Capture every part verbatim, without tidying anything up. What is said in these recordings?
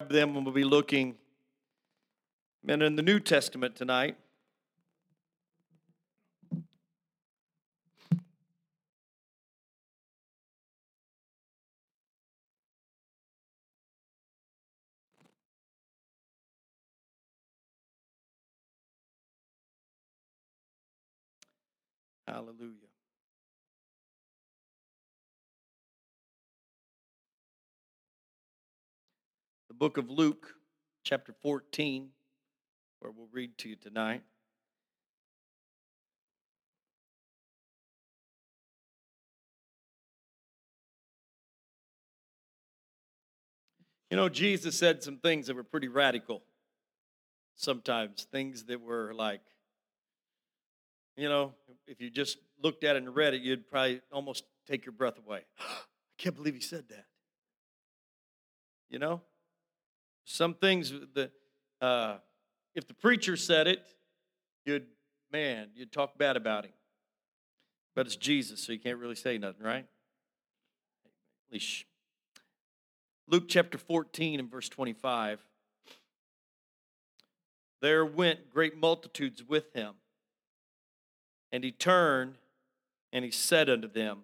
grab them, and we'll be looking and in the New Testament tonight. Hallelujah. The book of Luke, chapter fourteen, where we'll read to you tonight. You know, Jesus said some things that were pretty radical. Sometimes things that were like, you know, if you just looked at it and read it, you'd probably almost take your breath away. I can't believe he said that. You know? Some things that, uh, if the preacher said it, you'd, man, you'd talk bad about him. But it's Jesus, so you can't really say nothing, right? At least. Luke chapter fourteen and verse twenty-five. There went great multitudes with him, and he turned and he said unto them,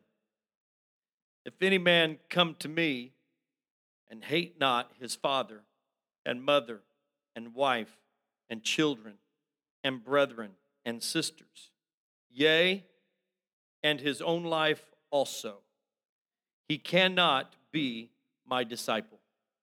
If any man come to me and hate not his father and mother and wife and children and brethren and sisters, yea, and his own life also, he cannot be my disciple.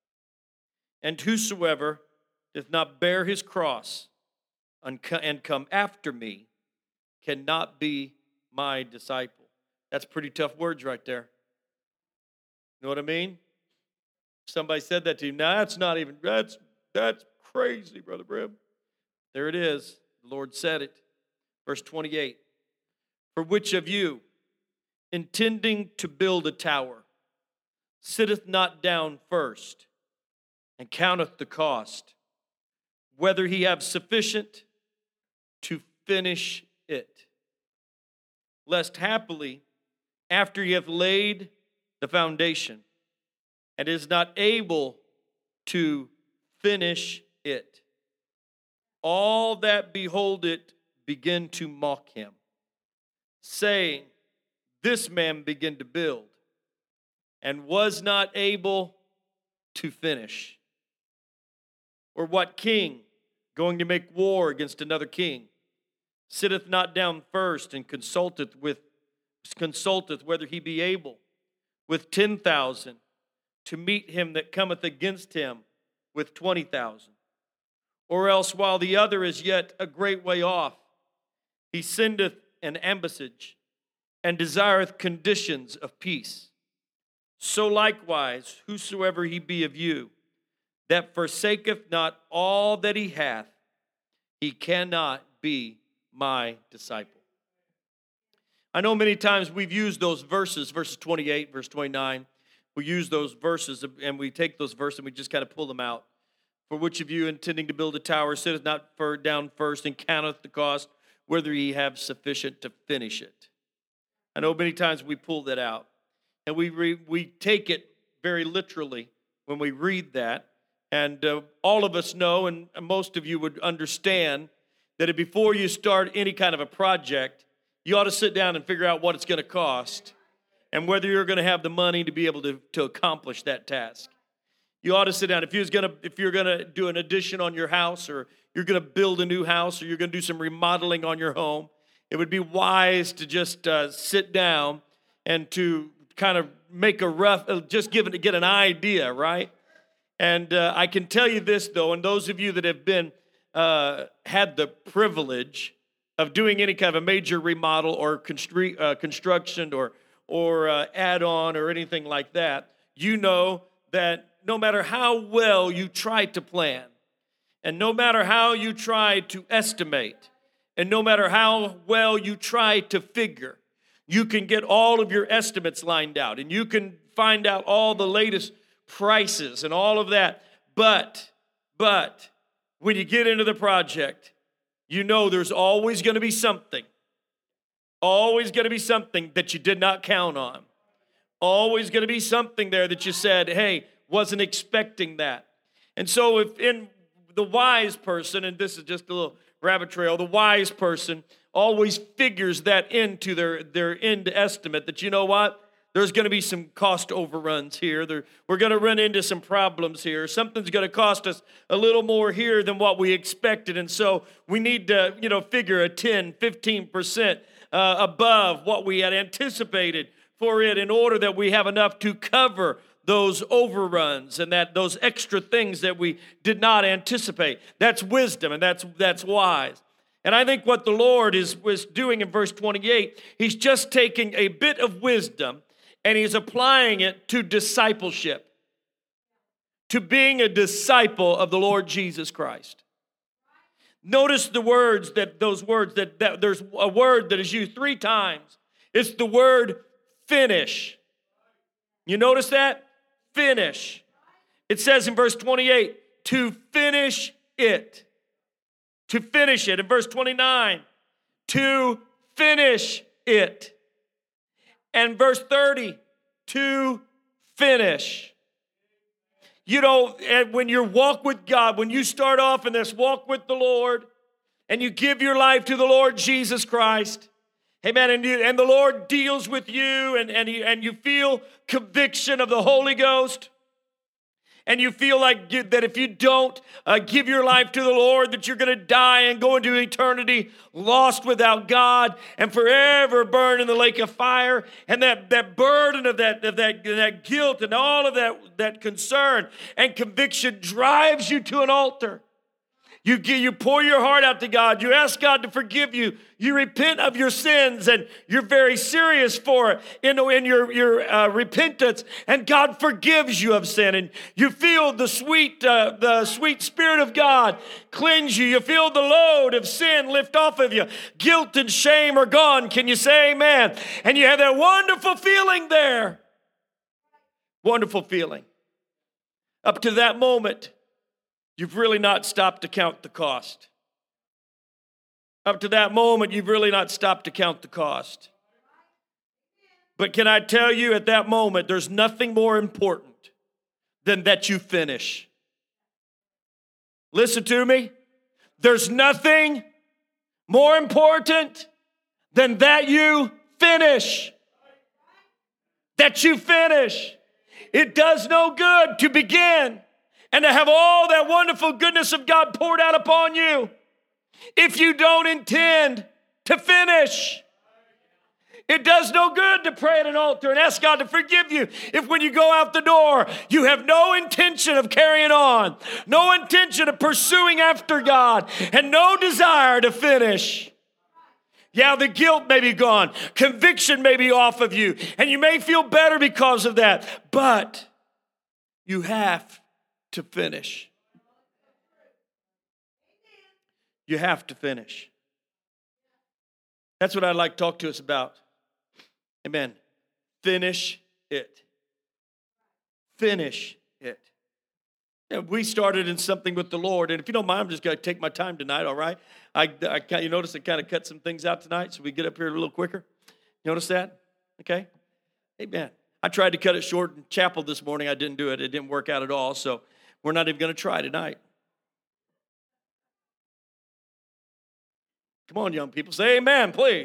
And whosoever doth not bear his cross and come after me cannot be my disciple. That's pretty tough words right there. You know what I mean? Somebody said that to you. Now that's not even, that's that's crazy, Brother Brim. There it is. The Lord said it. Verse twenty-eight. For which of you, intending to build a tower, sitteth not down first, and counteth the cost, whether he have sufficient to finish it? Lest happily, after he hath laid the foundation, and is not able to finish it, all that behold it begin to mock him, saying, This man began to build, and was not able to finish. Or what king, going to make war against another king, sitteth not down first and consulteth with consulteth whether he be able with ten thousand to meet him that cometh against him with twenty thousand? Or else, while the other is yet a great way off, he sendeth an ambassage and desireth conditions of peace. So likewise, whosoever he be of you, that forsaketh not all that he hath, he cannot be my disciple. I know many times we've used those verses, verses twenty-eight, verse twenty-nine. We use those verses and we take those verses and we just kind of pull them out. For which of you, intending to build a tower, sitteth not down first and counteth the cost, whether he have sufficient to finish it? I know many times we pull that out. And we re, we take it very literally when we read that. And uh, all of us know, and most of you would understand, that before you start any kind of a project, you ought to sit down and figure out what it's going to cost and whether you're going to have the money to be able to, to accomplish that task. You ought to sit down. If you're going to if you're going to do an addition on your house, or you're going to build a new house, or you're going to do some remodeling on your home, it would be wise to just uh, sit down and to kind of make a rough, just give it, get an idea, right? And uh, I can tell you this, though, and those of you that have been, uh, had the privilege of doing any kind of a major remodel or constru- uh, construction or, or uh, add-on or anything like that, you know that no matter how well you try to plan, and no matter how you try to estimate, and no matter how well you try to figure, you can get all of your estimates lined out, and you can find out all the latest prices and all of that. But, but, when you get into the project, you know there's always going to be something. Always going to be something that you did not count on. Always going to be something there that you said, hey, wasn't expecting that. And so if in the wise person, and this is just a little rabbit trail, the wise person always figures that into their, their end estimate that, you know what, there's going to be some cost overruns here. There, we're going to run into some problems here. Something's going to cost us a little more here than what we expected. And so we need to, you know, figure a ten, fifteen percent uh, above what we had anticipated for it in order that we have enough to cover those overruns and that those extra things that we did not anticipate. That's wisdom, and that's that's wise. And I think what the Lord is was doing in verse twenty-eight, he's just taking a bit of wisdom and he's applying it to discipleship, to being a disciple of the Lord Jesus Christ. Notice the words that those words that, that there's a word that is used three times. It's the word finish. You notice that? Finish. It says in verse twenty-eight, to finish it. To finish it. In verse twenty-nine, to finish it. And verse thirty, to finish. You know, and when you walk with God, when you start off in this walk with the Lord, and you give your life to the Lord Jesus Christ, amen, and, you, and the Lord deals with you, and, and, he, and you feel conviction of the Holy Ghost, and you feel like you, that if you don't uh, give your life to the Lord, that you're going to die and go into eternity lost without God and forever burn in the lake of fire. And that, that burden of that, of that, that guilt and all of that, that concern and conviction drives you to an altar. You, you pour your heart out to God. You ask God to forgive you. You repent of your sins, and you're very serious for it in, in your, your uh, repentance. And God forgives you of sin, and you feel the sweet, uh, the sweet Spirit of God cleanse you. You feel the load of sin lift off of you. Guilt and shame are gone. Can you say amen? And you have that wonderful feeling there. Wonderful feeling. Up to that moment, you've really not stopped to count the cost. Up to that moment, you've really not stopped to count the cost. But can I tell you, at that moment, there's nothing more important than that you finish. Listen to me. There's nothing more important than that you finish. That you finish. It does no good to begin and to have all that wonderful goodness of God poured out upon you if you don't intend to finish. It does no good to pray at an altar and ask God to forgive you if when you go out the door, you have no intention of carrying on, no intention of pursuing after God, and no desire to finish. Yeah, the guilt may be gone, conviction may be off of you, and you may feel better because of that, but you have to finish. You have to finish. That's what I'd like to talk to us about. Amen. Finish it. Finish it. Yeah, we started in something with the Lord, and if you don't mind, I'm just going to take my time tonight, all right? I, I, you notice I kind of cut some things out tonight, so we get up here a little quicker. You notice that? Okay? Amen. I tried to cut it short in chapel this morning. I didn't do it. It didn't work out at all, so we're not even going to try tonight. Come on, young people. Say amen, please.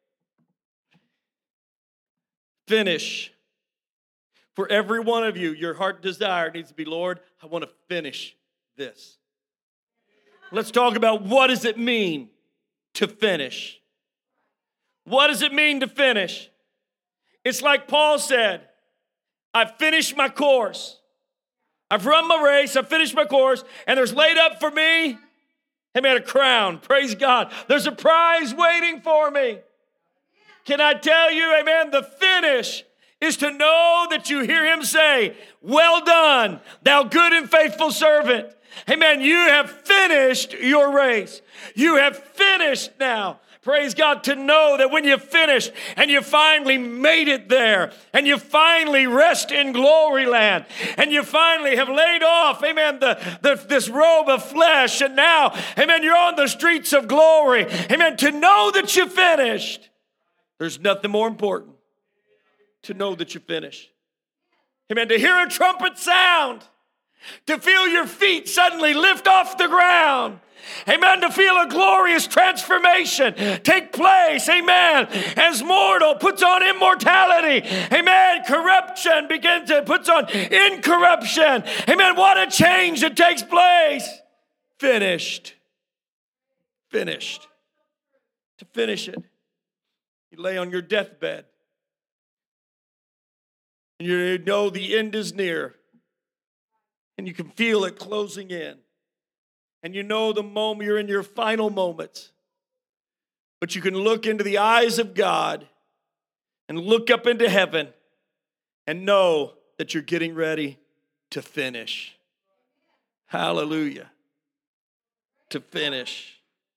Finish. For every one of you, your heart desire needs to be, Lord, I want to finish this. Let's talk about what does it mean to finish. What does it mean to finish? It's like Paul said, I've finished my course. I've run my race, I've finished my course, and there's laid up for me, amen, a crown. Praise God. There's a prize waiting for me. Can I tell you, amen, the finish is to know that you hear him say, well done, thou good and faithful servant. Amen, you have finished your race. You have finished now. Praise God, to know that when you finish and you finally made it there and you finally rest in glory land and you finally have laid off, amen, the, the, this robe of flesh, and now, amen, you're on the streets of glory. Amen, to know that you finished. There's nothing more important to know that you finished. Amen, to hear a trumpet sound To feel your feet suddenly lift off the ground. Amen. To feel a glorious transformation take place. Amen. As mortal puts on immortality. Amen. Corruption begins to puts on incorruption. Amen. What a change that takes place. Finished. Finished. To finish it. You lay on your deathbed. And you know the end is near. And you can feel it closing in. And you know the moment you're in your final moments. But you can look into the eyes of God and look up into heaven and know that you're getting ready to finish. Hallelujah. To finish.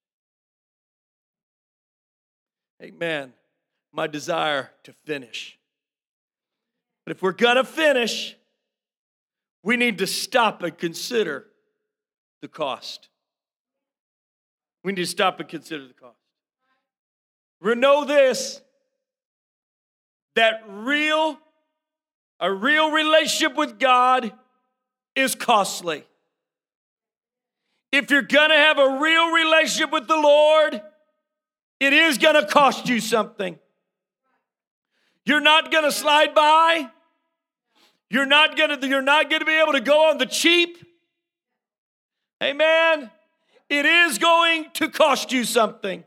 Amen. My desire to finish. But if we're going to finish, we need to stop and consider the cost. We need to stop and consider the cost. We know this, that real, a real relationship with God is costly. If you're going to have a real relationship with the Lord, it is going to cost you something. You're not going to slide by. You're not going to, you're not going to be able to go on the cheap. Amen. It is going to cost you something.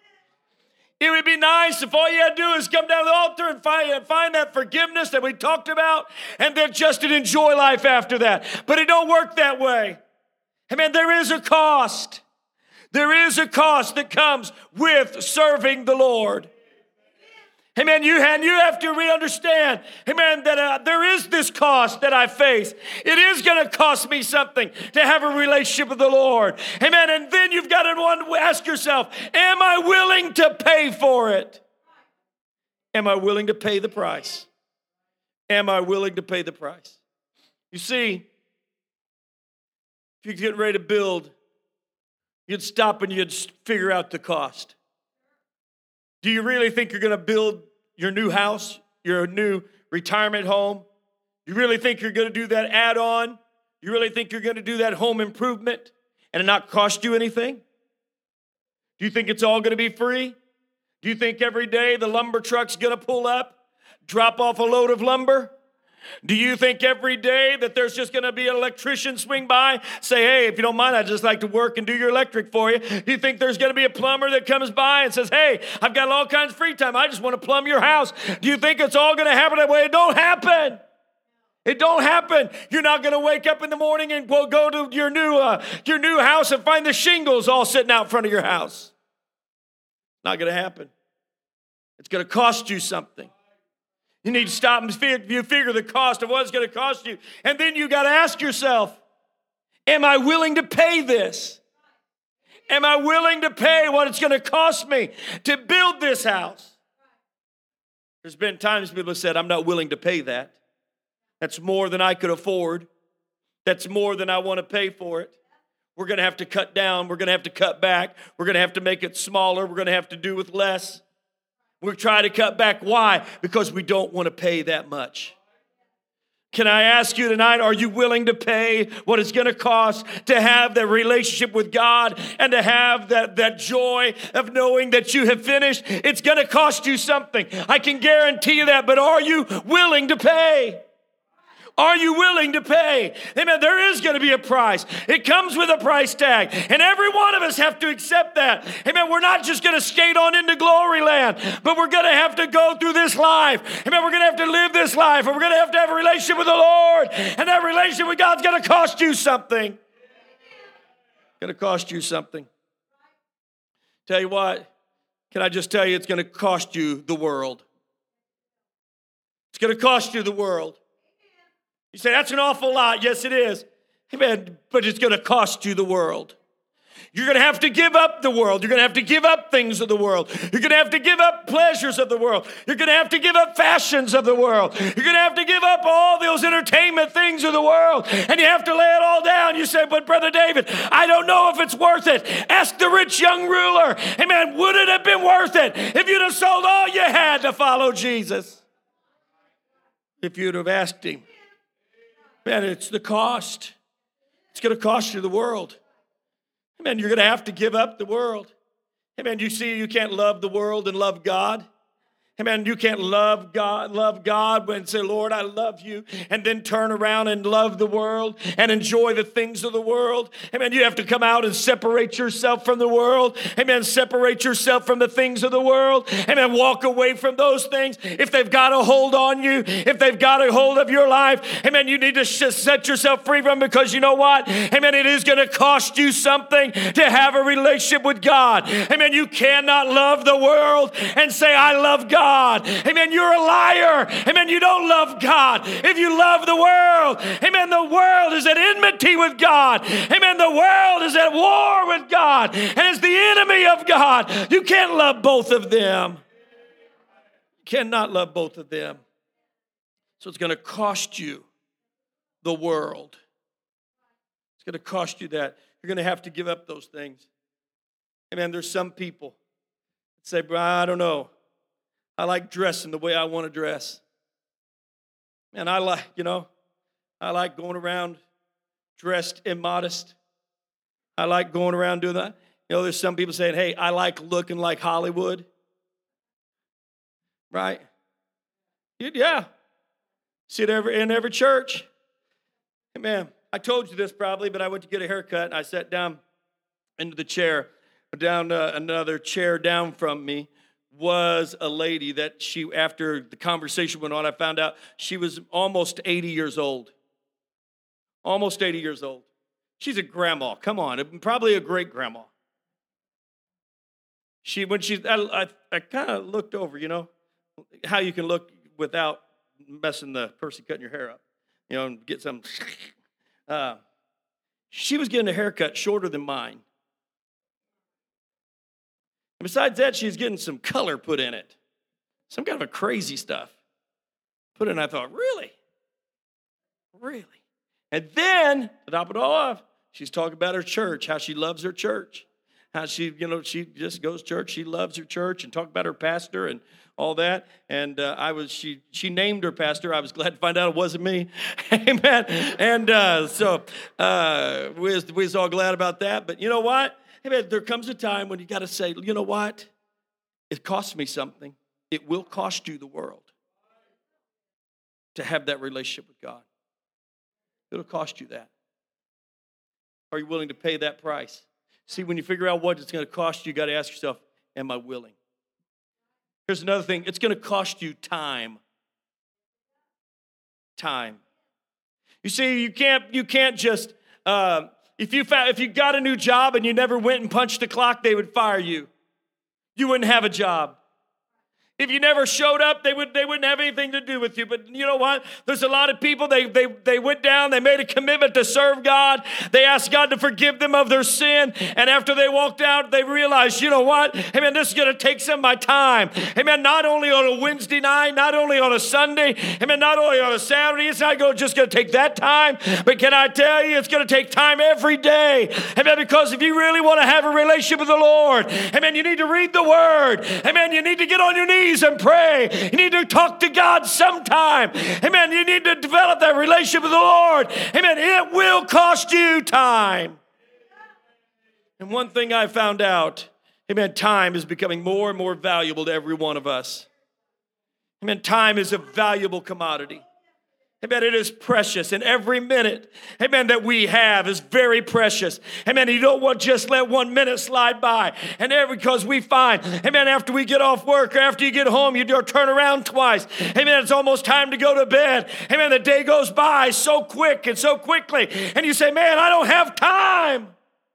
It would be nice if all you had to do is come down to the altar and find, find that forgiveness that we talked about and then just to enjoy life after that. But it don't work that way. Amen. There is a cost. There is a cost that comes with serving the Lord. Amen. You, and you have to re-understand, amen, that uh, there is this cost that I face. It is going to cost me something to have a relationship with the Lord. Amen. And then you've got to one, ask yourself, am I willing to pay for it? Am I willing to pay the price? Am I willing to pay the price? You see, if you're getting ready to build, you'd stop and you'd figure out the cost. Do you really think you're going to build your new house, your new retirement home? You really think you're going to do that add-on? You really think you're going to do that home improvement and it not cost you anything? Do you think it's all going to be free? Do you think every day the lumber truck's going to pull up, drop off a load of lumber? Do you think every day that there's just going to be an electrician swing by, say, hey, if you don't mind, I'd just like to work and do your electric for you? Do you think there's going to be a plumber that comes by and says, hey, I've got all kinds of free time. I just want to plumb your house. Do you think it's all going to happen that way? It don't happen. It don't happen. You're not going to wake up in the morning and go, go to your new, uh, your new house and find the shingles all sitting out front of your house. Not going to happen. It's going to cost you something. You need to stop and figure, you figure the cost of what it's going to cost you. And then you got to ask yourself, am I willing to pay this? Am I willing to pay what it's going to cost me to build this house? There's been times people have said, I'm not willing to pay that. That's more than I could afford. That's more than I want to pay for it. We're going to have to cut down. We're going to have to cut back. We're going to have to make it smaller. We're going to have to do with less. We're trying to cut back. Why? Because we don't want to pay that much. Can I ask you tonight, are you willing to pay what it's going to cost to have that relationship with God and to have that, that joy of knowing that you have finished? It's going to cost you something. I can guarantee you that, but are you willing to pay? Are you willing to pay? Amen. There is going to be a price. It comes with a price tag. And every one of us have to accept that. Amen. We're not just going to skate on into glory land, but we're going to have to go through this life. Amen. We're going to have to live this life. And we're going to have to have a relationship with the Lord. And that relationship with God's going to cost you something. It's going to cost you something. Tell you what, can I just tell you, it's going to cost you the world. It's going to cost you the world. You say, that's an awful lot. Yes, it is. Amen. But it's going to cost you the world. You're going to have to give up the world. You're going to have to give up things of the world. You're going to have to give up pleasures of the world. You're going to have to give up fashions of the world. You're going to have to give up all those entertainment things of the world. And you have to lay it all down. You say, but Brother David, I don't know if it's worth it. Ask the rich young ruler. Amen. Would it have been worth it if you'd have sold all you had to follow Jesus? If you'd have asked him. Man, it's the cost. It's going to cost you the world. Amen. You're going to have to give up the world. Amen. You see, you can't love the world and love God. Amen. You can't love God, love God and say, Lord, I love you, and then turn around and love the world and enjoy the things of the world. Amen. You have to come out and separate yourself from the world. Amen. Separate yourself from the things of the world. Amen. Walk away from those things. If they've got a hold on you, if they've got a hold of your life, amen, you need to set yourself free from them, because you know what? Amen. It is going to cost you something to have a relationship with God. Amen. You cannot love the world and say, I love God. God. Amen. You're a liar. Amen. You don't love God. If you love the world, amen, the world is at enmity with God. Amen. The world is at war with God and is the enemy of God. You can't love both of them. You cannot love both of them. So it's going to cost you the world. It's going to cost you that. You're going to have to give up those things. Amen. There's some people that say, bro, I don't know. I like dressing the way I want to dress. And I like, you know, I like going around dressed immodest. I like going around doing that. You know, there's some people saying, hey, I like looking like Hollywood. Right? Yeah. See it every, in every church. Amen. I told you this probably, but I went to get a haircut, and I sat down into the chair, down uh, another chair down from me was a lady that she, after the conversation went on, I found out she was almost eighty years old. Almost eighty years old. She's a grandma. Come on, probably a great grandma. She, when she, I, I, I kind of looked over, you know, how you can look without messing the person cutting your hair up, you know, and get some. Uh, she was getting a haircut shorter than mine. And besides that, she's getting some color put in it. Some kind of a crazy stuff put in. I thought, really? Really? And then, to top it all off, she's talking about her church, how she loves her church. How she, you know, she just goes to church. She loves her church, and talk about her pastor and all that. And uh, I was, she she named her pastor. I was glad to find out it wasn't me. Amen. And uh, so uh, we, was, we was all glad about that. But you know what? Amen. There comes a time when you got to say, you know what? It costs me something. It will cost you the world to have that relationship with God. It'll cost you that. Are you willing to pay that price? See, when you figure out what it's going to cost you, you got to ask yourself, am I willing? Here's another thing. It's going to cost you time. Time. You see, you can't, you can't just... Uh, If you found, if you got a new job and you never went and punched the clock, they would fire you. You wouldn't have a job. If you never showed up, they, would, they wouldn't have anything to do with you. But you know what? There's a lot of people, they, they, they went down, they made a commitment to serve God. They asked God to forgive them of their sin. And after they walked out, they realized, you know what? Amen, this is going to take some of my time. Amen, not only on a Wednesday night, not only on a Sunday, amen, not only on a Saturday. It's not going, just going to take that time. But can I tell you, it's going to take time every day. Amen, because if you really want to have a relationship with the Lord, amen, you need to read the Word. Amen, you need to get on your knees and pray. You need to talk to God sometime. Amen. You need to develop that relationship with the Lord. Amen. It will cost you time. And one thing I found out, amen, time is becoming more and more valuable to every one of us. Amen. Time is a valuable commodity. Amen, it is precious, and every minute, amen, that we have is very precious. Amen, you don't want to just let one minute slide by. And there, because we find, amen, after we get off work or after you get home, you do turn around twice. Amen, it's almost time to go to bed. Amen, the day goes by so quick and so quickly. And you say, man, I don't have time.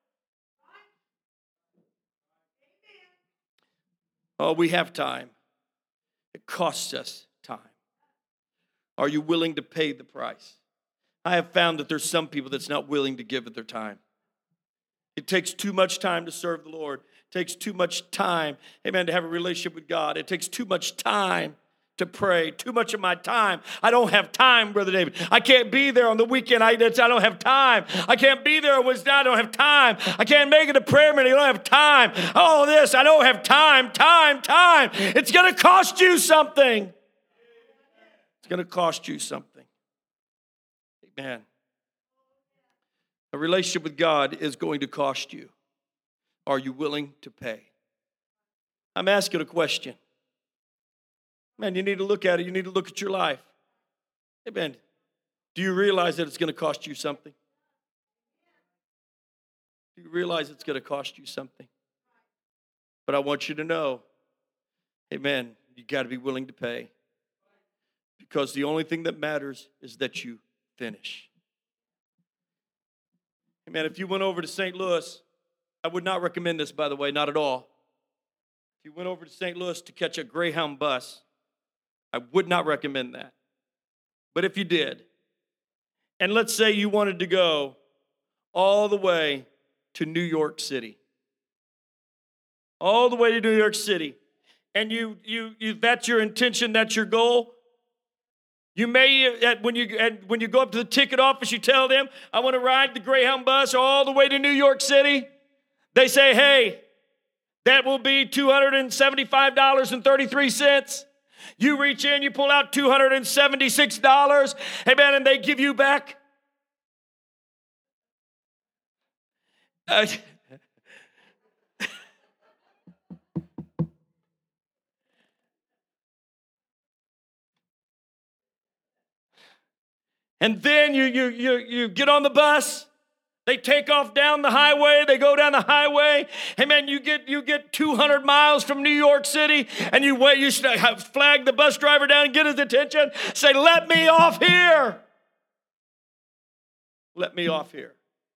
Oh, we have time. It costs us time. Are you willing to pay the price? I have found that there's some people that's not willing to give it their time. It takes too much time to serve the Lord. It takes too much time, amen, to have a relationship with God. It takes too much time to pray. Too much of my time. I don't have time, Brother David. I can't be there on the weekend. I, I don't have time. I can't be there on Wednesday. I don't have time. I can't make it a prayer meeting. I don't have time. Oh, this. I don't have time. Time, time. It's going to cost you something. It's going to cost you something. Amen. A relationship with God is going to cost you. Are you willing to pay? I'm asking a question. Man, you need to look at it. You need to look at your life. Amen. Do you realize that it's going to cost you something? Do you realize it's going to cost you something? But I want you to know, amen, you got to be willing to pay. Because the only thing that matters is that you finish. Amen. If you went over to Saint Louis, I would not recommend this, by the way, not at all. If you went over to Saint Louis to catch a Greyhound bus, I would not recommend that. But if you did, and let's say you wanted to go all the way to New York City, all the way to New York City, and you, you, you that's your intention, that's your goal. You may, when you when you go up to the ticket office, you tell them, I want to ride the Greyhound bus all the way to New York City. They say, hey, that will be two hundred seventy-five dollars and thirty-three cents. You reach in, you pull out two hundred seventy-six dollars, amen, and they give you back. Uh, And then you, you, you, you get on the bus. They take off down the highway. They go down the highway. Hey, man, you get you get two hundred miles from New York City, and you wait. You flag the bus driver down and get his attention. Say, let me off here. Let me off here.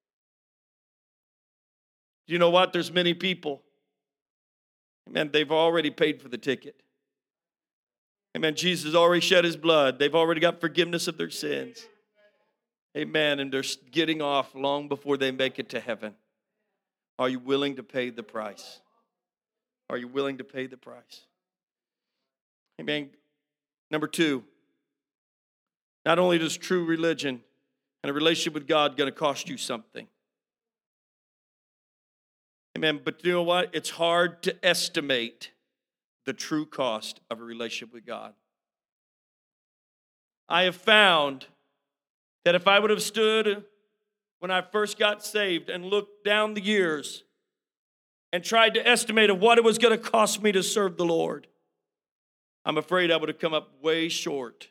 You know what? There's many people. Man, they've already paid for the ticket. Amen. Jesus already shed his blood. They've already got forgiveness of their sins. Amen. And they're getting off long before they make it to heaven. Are you willing to pay the price? Are you willing to pay the price? Amen. Number two, not only does true religion and a relationship with God going to cost you something. Amen. But you know what? It's hard to estimate the true cost of a relationship with God. I have found that if I would have stood when I first got saved and looked down the years and tried to estimate of what it was going to cost me to serve the Lord, I'm afraid I would have come up way short.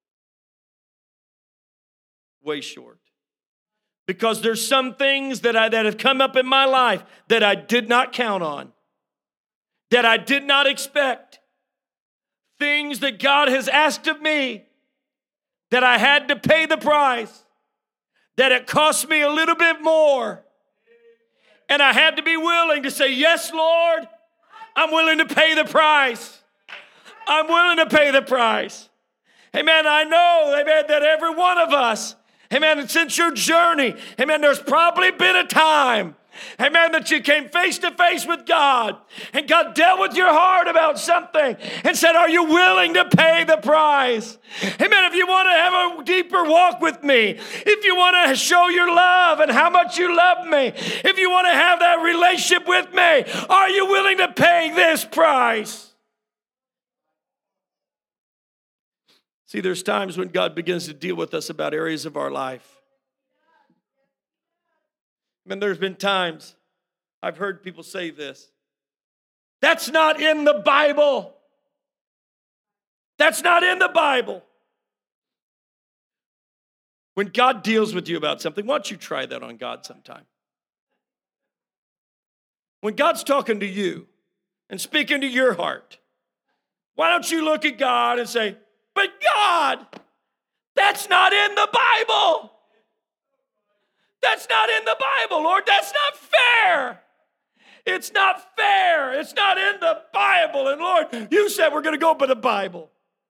Way short. Because there's some things that I that have come up in my life that I did not count on, that I did not expect. Things that God has asked of me that I had to pay the price, that it cost me a little bit more. And I had to be willing to say, yes, Lord, I'm willing to pay the price. I'm willing to pay the price. Amen. I know, amen, that every one of us, amen, since your journey, amen, there's probably been a time, amen, that you came face to face with God and God dealt with your heart about something and said, are you willing to pay the price? Amen. If you want to have a deeper walk with me, if you want to show your love and how much you love me, if you want to have that relationship with me, are you willing to pay this price? See, there's times when God begins to deal with us about areas of our life. I mean, there's been times I've heard people say this. That's not in the Bible. That's not in the Bible. When God deals with you about something, why don't you try that on God sometime? When God's talking to you and speaking to your heart, why don't you look at God and say, but God, that's not in the Bible. That's not in the Bible, Lord. That's not fair. It's not fair. It's not in the Bible. And Lord, you said we're going to go by the Bible.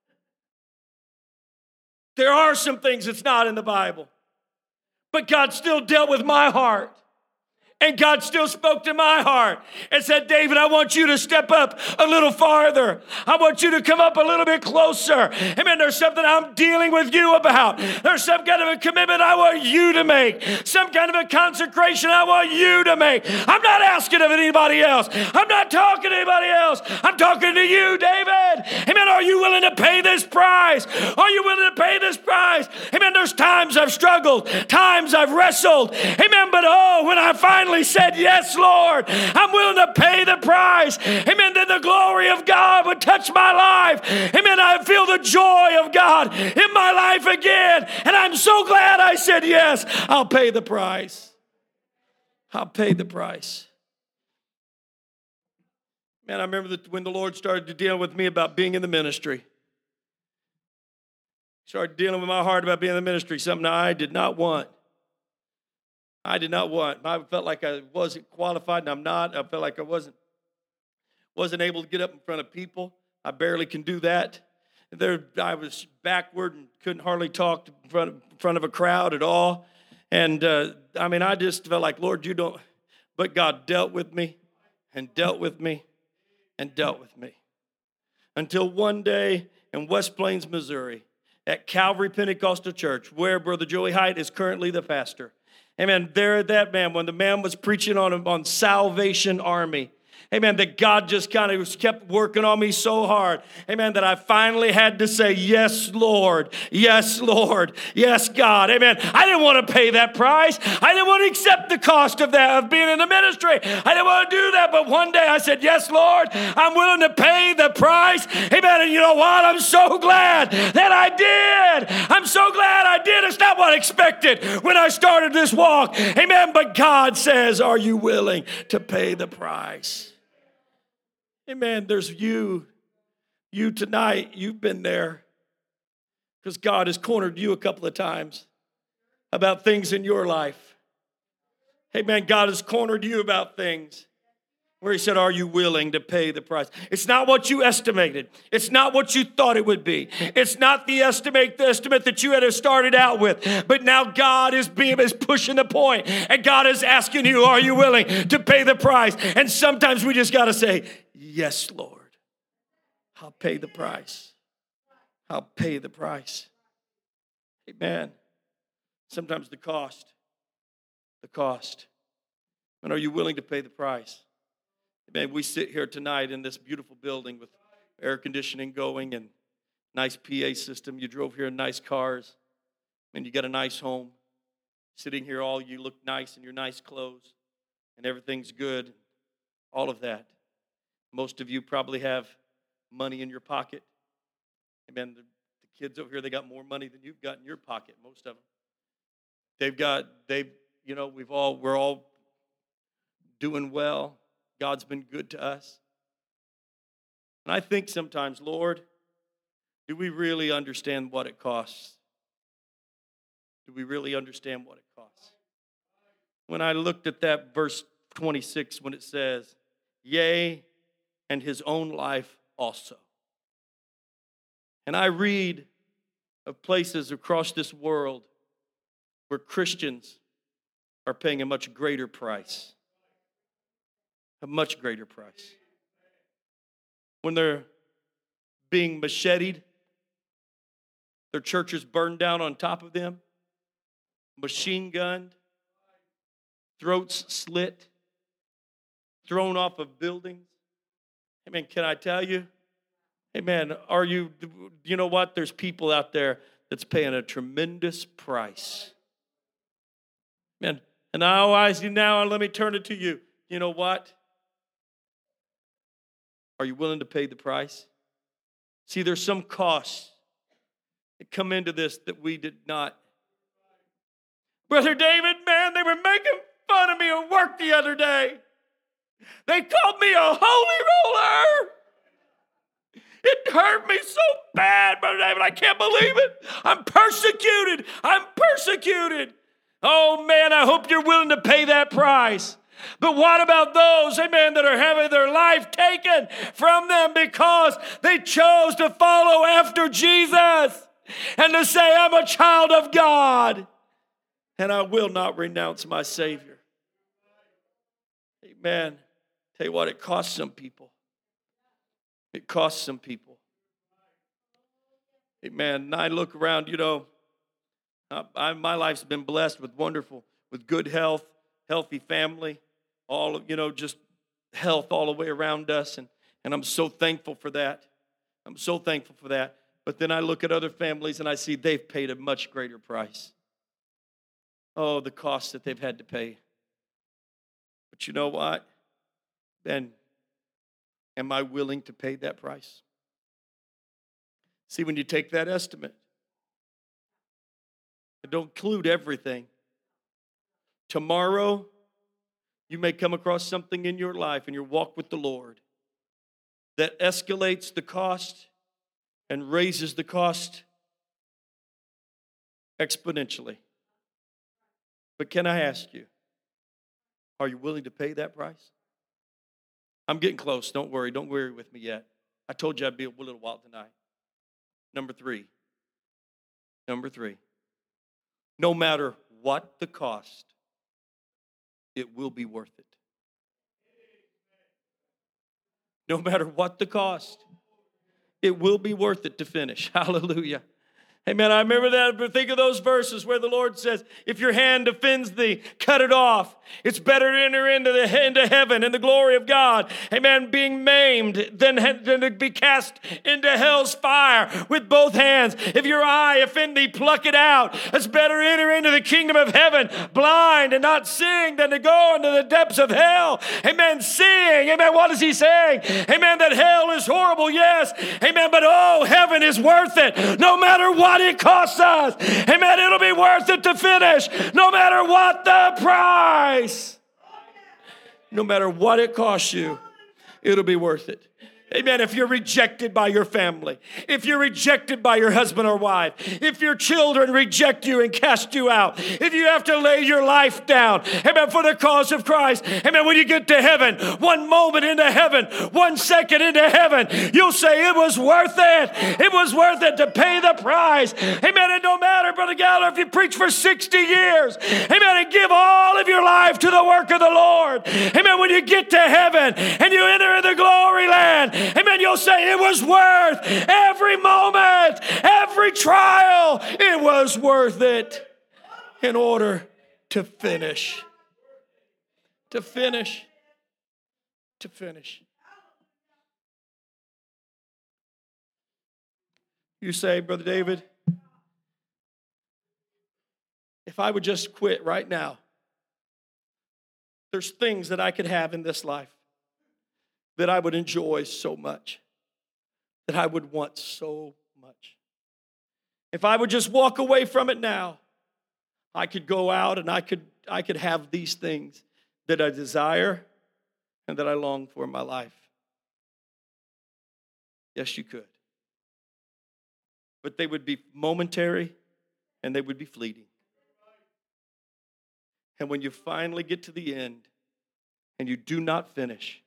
There are some things that's not in the Bible. But God still dealt with my heart. And God still spoke to my heart and said, David, I want you to step up a little farther. I want you to come up a little bit closer. Amen. There's something I'm dealing with you about. There's some kind of a commitment I want you to make. Some kind of a consecration I want you to make. I'm not asking of anybody else. I'm not talking to anybody else. I'm talking to you, David. Amen. Are you willing to pay this price? Are you willing to pay this price? Amen. There's times I've struggled, times I've wrestled. Amen. But oh, when I finally said, yes, Lord, I'm willing to pay the price. Amen. Then the glory of God would touch my life. Amen. I feel the joy of God in my life again. And I'm so glad I said, yes, I'll pay the price. I'll pay the price. Man, I remember that when the Lord started to deal with me about being in the ministry. Started dealing with my heart about being in the ministry, something I did not want. I did not want. I felt like I wasn't qualified, and I'm not. I felt like I wasn't, wasn't able to get up in front of people. I barely can do that. There, I was backward and couldn't hardly talk in front of, in front of a crowd at all. And, uh, I mean, I just felt like, Lord, you don't. But God dealt with me and dealt with me and dealt with me. Until one day in West Plains, Missouri, at Calvary Pentecostal Church, where Brother Joey Height is currently the pastor. Amen. There, that man, when the man was preaching on, on Salvation Army, amen, that God just kind of kept working on me so hard, amen, that I finally had to say, yes, Lord, yes, Lord, yes, God, amen. I didn't want to pay that price. I didn't want to accept the cost of that, of being in the ministry. I didn't want to do that, but one day I said, yes, Lord, I'm willing to pay the price, amen, and you know what? I'm so glad that I did. I'm so glad I did. It's not what I expected when I started this walk, amen, but God says, are you willing to pay the price? Amen. There's you, you tonight, you've been there because God has cornered you a couple of times about things in your life. Amen. God has cornered you about things where he said, are you willing to pay the price? It's not what you estimated. It's not what you thought it would be. It's not the estimate, the estimate that you had started out with. But now God is being, is pushing the point, and God is asking you, are you willing to pay the price? And sometimes we just got to say, yes, Lord, I'll pay the price. I'll pay the price. Amen. Sometimes the cost, the cost. And are you willing to pay the price? Amen. We sit here tonight in this beautiful building with air conditioning going and nice P A system. You drove here in nice cars, and you got a nice home. Sitting here, all you look nice in your nice clothes, and everything's good. All of that. Most of you probably have money in your pocket. Amen. The, the kids over here, they got more money than you've got in your pocket, most of them. They've got, they've, you know, we've all, we're all doing well. God's been good to us. And I think sometimes, Lord, do we really understand what it costs? Do we really understand what it costs? When I looked at that verse twenty-six, when it says, yea, and his own life also. And I read of places across this world where Christians are paying a much greater price. A much greater price. When they're being macheted, their churches burned down on top of them, machine gunned, throats slit, thrown off of buildings. Amen. Can I tell you? Amen. Are you, you know what? There's people out there that's paying a tremendous price. Amen. And now I see now, let me turn it to you. You know what? Are you willing to pay the price? See, there's some costs that come into this that we did not. Brother David, man, they were making fun of me at work the other day. They called me a holy roller. It hurt me so bad, Brother David. I can't believe it. I'm persecuted. I'm persecuted. Oh, man, I hope you're willing to pay that price. But what about those, amen, that are having their life taken from them because they chose to follow after Jesus and to say, I'm a child of God and I will not renounce my Savior. Amen. Tell you what, it costs some people. It costs some people. Amen. And I look around, you know, uh, I, my life's been blessed with wonderful, with good health, healthy family, all of, you know, just health all the way around us. And, and I'm so thankful for that. I'm so thankful for that. But then I look at other families and I see they've paid a much greater price. Oh, the cost that they've had to pay. But you know what? Then, am I willing to pay that price? See, when you take that estimate, it don't include everything. Tomorrow, you may come across something in your life in your walk with the Lord that escalates the cost and raises the cost exponentially. But can I ask you, are you willing to pay that price? I'm getting close. Don't worry. Don't worry with me yet. I told you I'd be a little while tonight. Number three. Number three. No matter what the cost, it will be worth it. No matter what the cost, it will be worth it to finish. Hallelujah. Amen. I remember that, but think of those verses where the Lord says, if your hand offends thee, cut it off. It's better to enter into, the, into heaven in the glory of God. Amen. Being maimed than, than to be cast into hell's fire with both hands. If your eye offend thee, pluck it out. It's better to enter into the kingdom of heaven blind and not seeing than to go into the depths of hell. Amen. Seeing. Amen. What is he saying? Amen. That hell is horrible. Yes. Amen. But oh, heaven is worth it. No matter what it costs us. Amen. It'll be worth it to finish no matter what the price. No matter what it costs you, it'll be worth it. Amen. If you're rejected by your family, if you're rejected by your husband or wife, if your children reject you and cast you out, if you have to lay your life down, amen, for the cause of Christ, amen, when you get to heaven, one moment into heaven, one second into heaven, you'll say it was worth it. It was worth it to pay the price. Amen. And no matter, Brother Galler, if you preach for sixty years, amen, and give all of your life to the work of the Lord, amen, when you get to heaven and you enter in the glory land, amen, you'll say it was worth every moment, every trial. It was worth it in order to finish. To finish. To finish. You say, Brother David, if I would just quit right now, there's things that I could have in this life that I would enjoy so much, that I would want so much. If I would just walk away from it now, I could go out and I could, I could have these things that I desire and that I long for in my life. Yes, you could. But they would be momentary and they would be fleeting. And when you finally get to the end and you do not finish,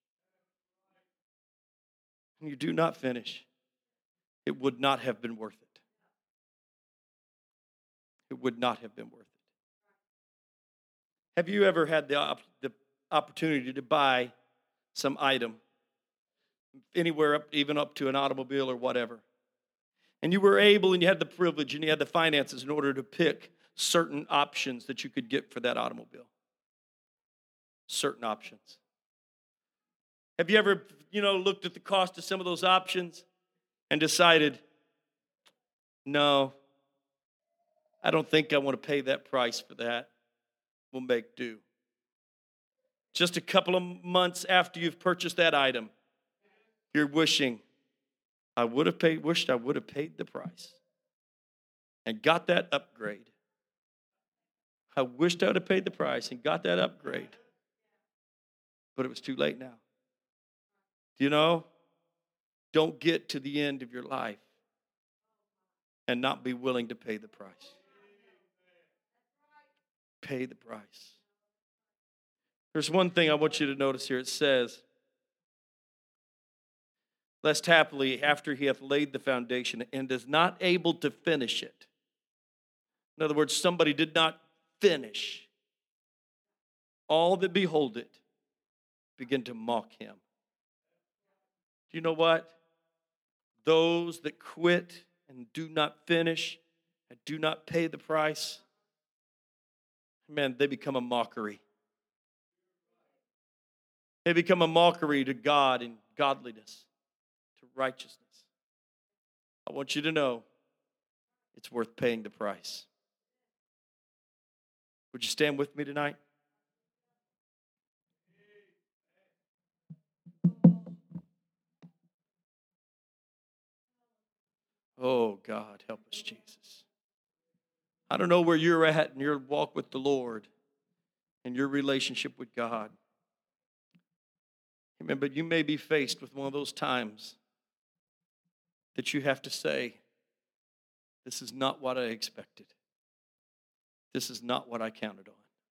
and you do not finish, it would not have been worth it. It would not have been worth it. Have you ever had the, op- the opportunity to buy some item, anywhere up, even up to an automobile or whatever, and you were able and you had the privilege and you had the finances in order to pick certain options that you could get for that automobile? Certain options. Have you ever, you know, looked at the cost of some of those options and decided, no, I don't think I want to pay that price for that. We'll make do. Just a couple of months after you've purchased that item, you're wishing, I would have paid, wished I would have paid the price and got that upgrade. I wished I would have paid the price and got that upgrade. But it was too late now. You know, don't get to the end of your life and not be willing to pay the price. Pay the price. There's one thing I want you to notice here. It says, lest happily after he hath laid the foundation and is not able to finish it. In other words, somebody did not finish. All that behold it begin to mock him. Do you know what? Those that quit and do not finish and do not pay the price, man, they become a mockery. They become a mockery to God and godliness, to righteousness. I want you to know it's worth paying the price. Would you stand with me tonight? Oh, God, help us, Jesus. I don't know where you're at in your walk with the Lord and your relationship with God. Amen. But you may be faced with one of those times that you have to say, this is not what I expected. This is not what I counted on.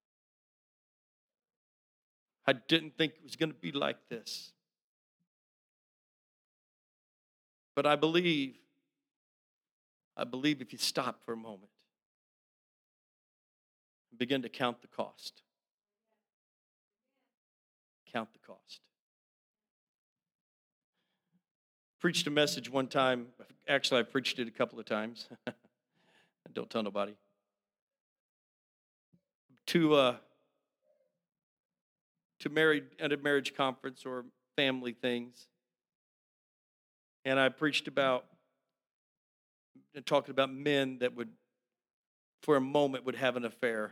I didn't think it was going to be like this. But I believe, I believe if you stop for a moment and begin to count the cost. Count the cost. Preached a message one time. Actually, I preached it a couple of times. Don't tell nobody. To uh, to married at a marriage conference or family things, and I preached about and talking about men that would, for a moment, would have an affair.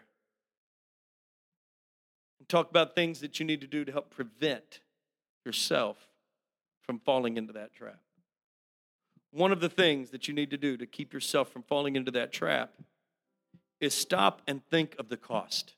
And talk about things that you need to do to help prevent yourself from falling into that trap. One of the things that you need to do to keep yourself from falling into that trap is stop and think of the cost.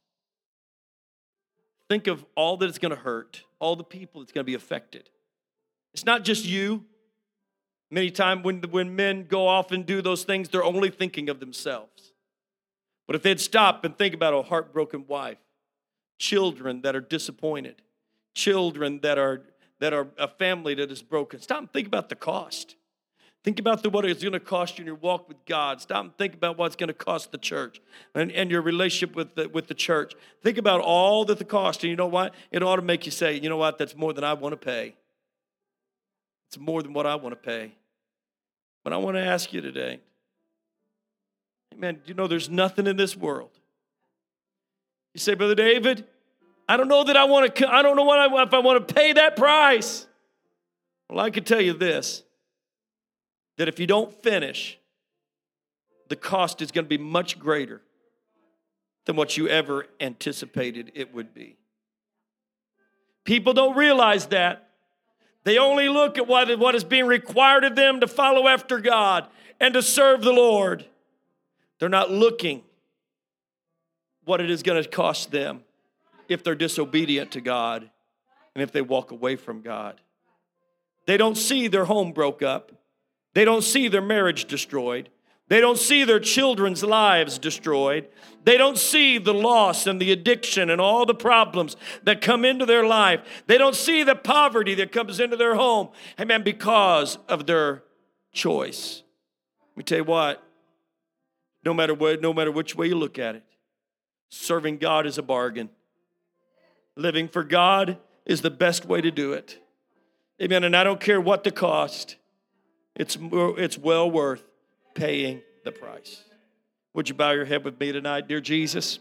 Think of all that it's going to hurt, all the people that's going to be affected. It's not just you. Many times when, when men go off and do those things, they're only thinking of themselves. But if they'd stop and think about a heartbroken wife, children that are disappointed, children that are that are a family that is broken, stop and think about the cost. Think about the, what it's going to cost you in your walk with God. Stop and think about what's going to cost the church and, and your relationship with the, with the church. Think about all that the cost. And you know what? It ought to make you say, you know what? That's more than I want to pay. It's more than what I want to pay. But I want to ask you today, amen, you know there's nothing in this world. You say, Brother David, I don't know that I want to, I don't know what I, if I want to pay that price. Well, I can tell you this, that if you don't finish, the cost is going to be much greater than what you ever anticipated it would be. People don't realize that. They only look at what, what is being required of them to follow after God and to serve the Lord. They're not looking what it is going to cost them if they're disobedient to God and if they walk away from God. They don't see their home broke up. They don't see their marriage destroyed. They don't see their children's lives destroyed. They don't see the loss and the addiction and all the problems that come into their life. They don't see the poverty that comes into their home. Amen, because of their choice. Let me tell you what, no matter what, no matter which way you look at it, serving God is a bargain. Living for God is the best way to do it. Amen, and I don't care what the cost. It's, it's well worth paying the price. Would you bow your head with me tonight, dear Jesus?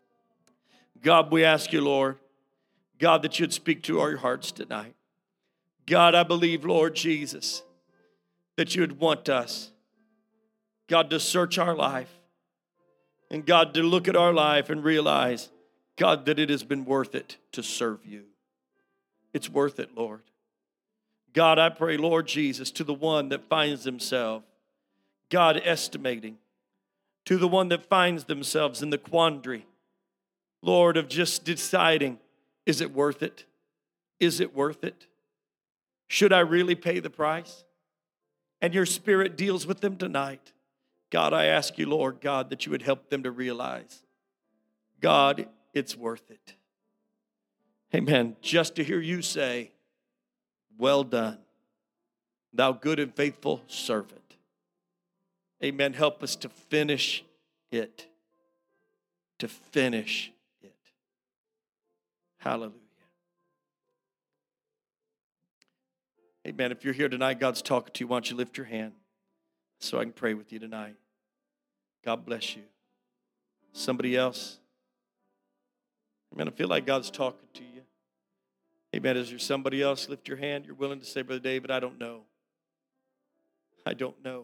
God, we ask you, Lord, God, that you'd speak to our hearts tonight. God, I believe, Lord Jesus, that you'd want us, God, to search our life. And God, to look at our life and realize, God, that it has been worth it to serve you. It's worth it, Lord. God, I pray, Lord Jesus, to the one that finds himself, God, estimating, to the one that finds themselves in the quandary, Lord, of just deciding, is it worth it? Is it worth it? Should I really pay the price? And your Spirit deals with them tonight. God, I ask you, Lord God, that you would help them to realize, God, it's worth it. Amen. Just to hear you say, well done, thou good and faithful servant. Amen. Help us to finish it. To finish it. Hallelujah. Amen. If you're here tonight, God's talking to you. Why don't you lift your hand so I can pray with you tonight? God bless you. Somebody else? Amen. I feel like God's talking to you. Amen. Is there somebody else? Lift your hand. You're willing to say, Brother David, I don't know. I don't know.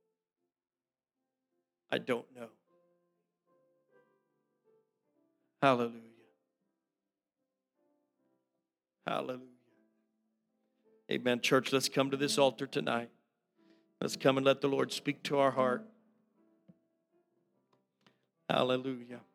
I don't know. Hallelujah. Hallelujah. Amen. Church, let's come to this altar tonight. Let's come and let the Lord speak to our heart. Hallelujah.